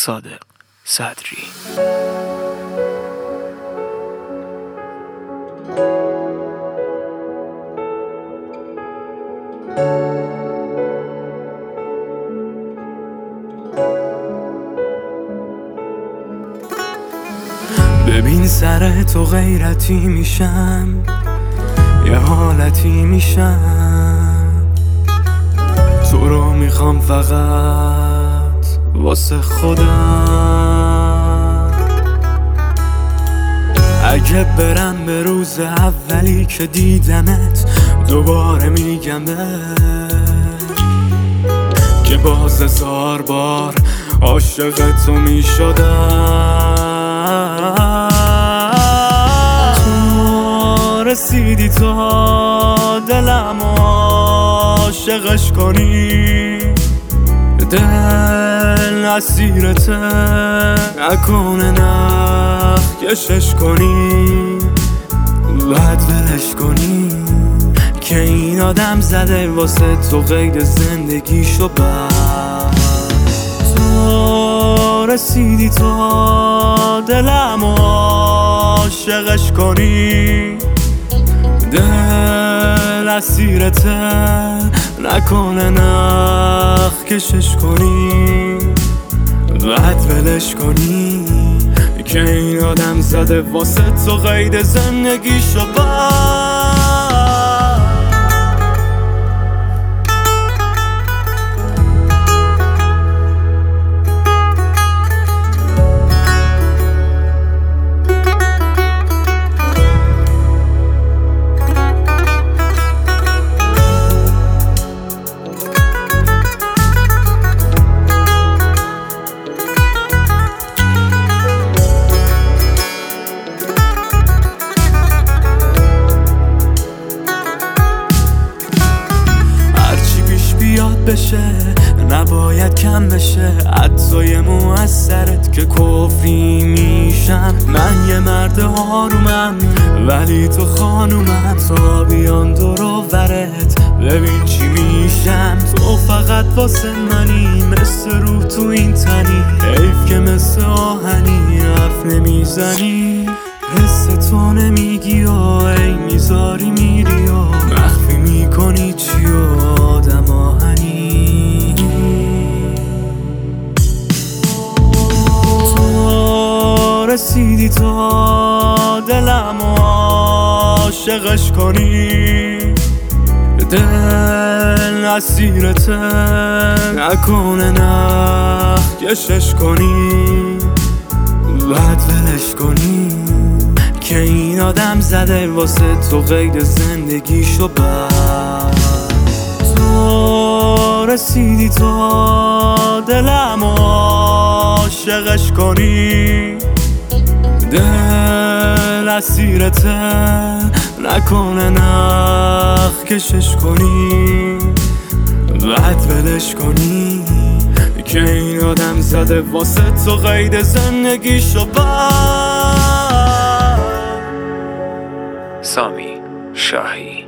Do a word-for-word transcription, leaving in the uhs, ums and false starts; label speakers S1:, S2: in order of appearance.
S1: صادق صدری.
S2: ببین سر تو غیرتی میشم، یه حالتی میشم، تو رو میخوام فقط واسه خودم. اگه برم به روز اولی که دیدمت، دوباره میگم که باز هزار بار عاشق تو میشدم. تو رسیدی تا دلم عاشقش کنی، دل اسیرته نکنه نخ کشش کنی، بعد ولش کنی که این آدم زده واسه تو قید زندگیشو. بعد تو رسیدی تا دلم عاشقش کنی، دل اسیرته نکنه نخ کشش کنی، بعد ولش کنی که این آدم زده واسه تو قید زندگیشو. بشه نباید کم بشه، عطای موثرت که کفری میشم. من یه مرد آرومم ولی تو خانومم، تا بیان دور و برت ببین چی میشم. تو فقط واسه منی، مثل روح تو این تنی، حیف که مثل آهنی حرف نمیزنی. حس تو نمیگی و ای میذاری میری و مخفی میکنی چی و آدم آهنی. تو رسیدی تا دلم عاشقش کنی، دل اسیرته نکنه نخ کشش کنی، بعد ولش کنی که این آدم زده واسه تو قید زندگیشو. بعد تو رسیدی تا دلم عاشقش کنی، دل اسیرته نکنه نخ کشش کنی، بعد ولش کنی که این آدم زده واسه تو قید زندگیشو.
S1: سامی شاهی.